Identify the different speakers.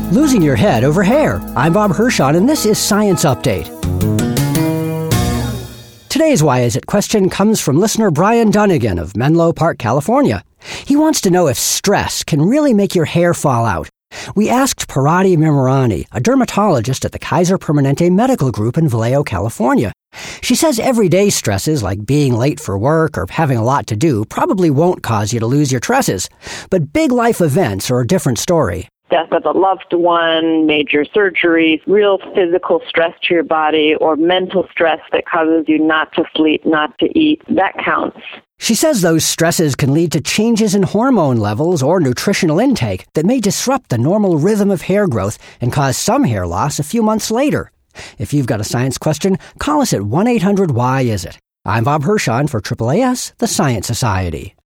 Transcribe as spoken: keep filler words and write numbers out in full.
Speaker 1: Losing your head over hair. I'm Bob Hirschon, and this is Science Update. Today's Why Is It question comes from listener Brian Dunnigan of Menlo Park, California. He wants to know if stress can really make your hair fall out. We asked Parati Memorani, a dermatologist at the Kaiser Permanente Medical Group in Vallejo, California. She says everyday stresses like being late for work or having a lot to do probably won't cause you to lose your tresses. But big life events are a different story.
Speaker 2: Death of a loved one, major surgery, real physical stress to your body, or mental stress that causes you not to sleep, not to eat, that counts.
Speaker 1: She says those stresses can lead to changes in hormone levels or nutritional intake that may disrupt the normal rhythm of hair growth and cause some hair loss a few months later. If you've got a science question, call us at one eight hundred W H Y is it. I'm Bob Hirschon for A A A S, the Science Society.